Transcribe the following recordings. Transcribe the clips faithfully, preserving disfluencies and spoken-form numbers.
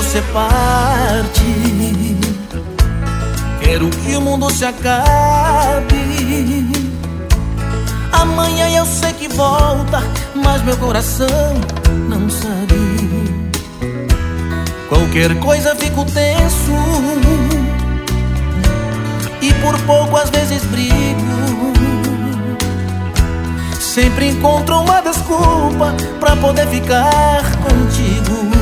você parte. Quero que o mundo se acabe. Amanhã eu sei que volta, mas meu coração não sabe. Qualquer coisa fico tenso e por pouco às vezes brigo. Sempre encontro uma desculpa pra poder ficar contigo.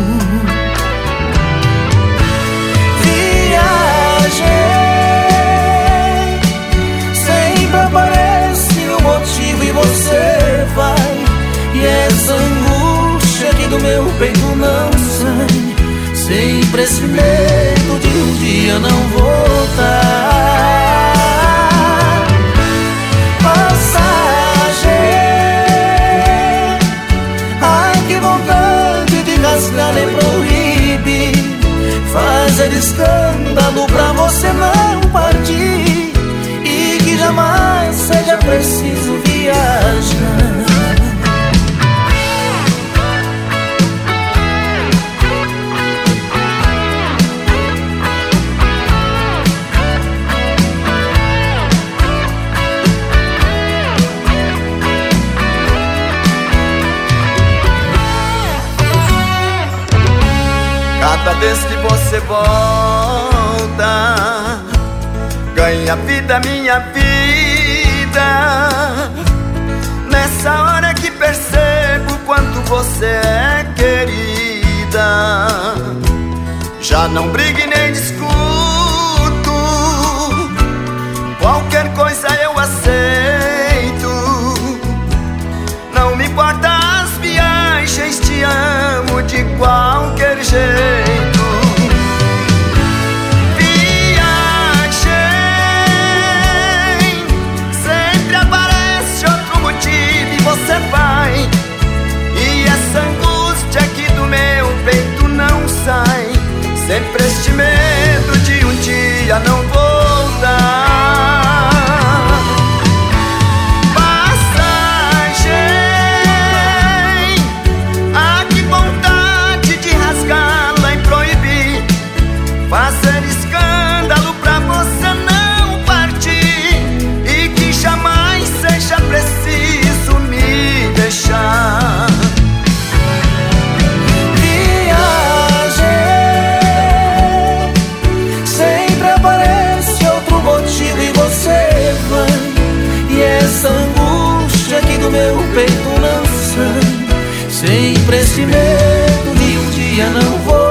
Viajei, sempre aparece um motivo e você vai. E essa angústia aqui do meu peito não sai. Sempre esse medo de um dia não voltar. Passagem, ai que vontade de rasgar nem proíbe. Fazer escândalo pra você não partir. E que jamais seja preciso viajar. Cada vez que você volta, ganha vida minha vida. Nessa hora que percebo quanto você é querida. Já não brigue nem discuto, qualquer coisa eu aceito. Não me importa as viagens, te amo de qualquer jeito. Sempre este medo de um dia não voltar. Passagem, ah, que vontade de rasgá-la e proibir. Fazer escândalo pra você não partir. E que jamais seja preciso me deixar. Essa angústia aqui do meu peito não sai. Sempre esse medo de um dia não vou